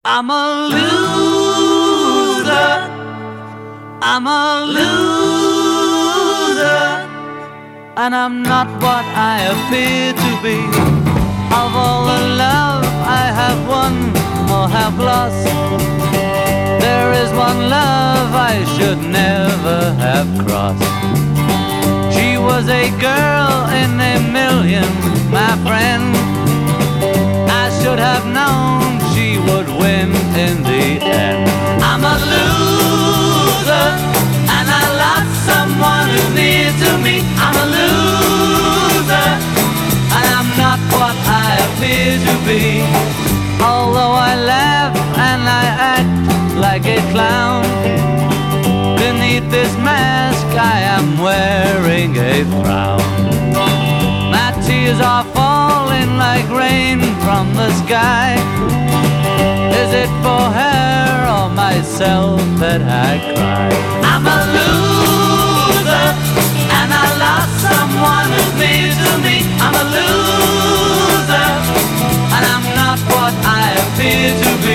I'm a loser. I'm a loser. And I'm not what I appear to be. Of all the love I have won or have lost, there is one love I should never have crossed. She was a girl in a million, my friend. I should have known she would win in the end. I'm a loser, and I lost someone who's near to me. I'm a loser, and I'm not what I appear to be. Although I laugh and I act like a clown, beneath this mask I am wearing a frown. My tears are falling like rain from the sky. Is it for her or myself that I cry? I'm a loser, and I lost someone who's near to me. I'm a loser, and I'm not what I appear to be.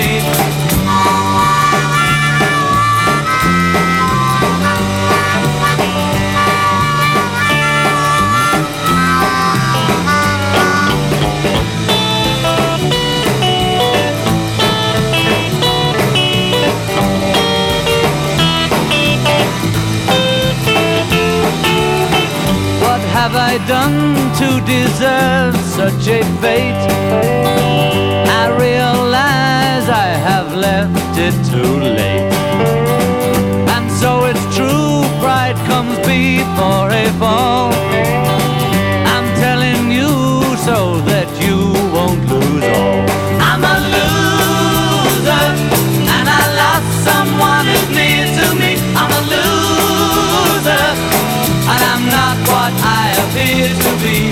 Have I done to deserve such a fate? I realize I have left it too late. And so it's true, pride comes before a fall. I'm telling you so that you won't lose all. I'm a loser, and I lost someone who's near to me. I'm a loser, and I'm not what I appear to be.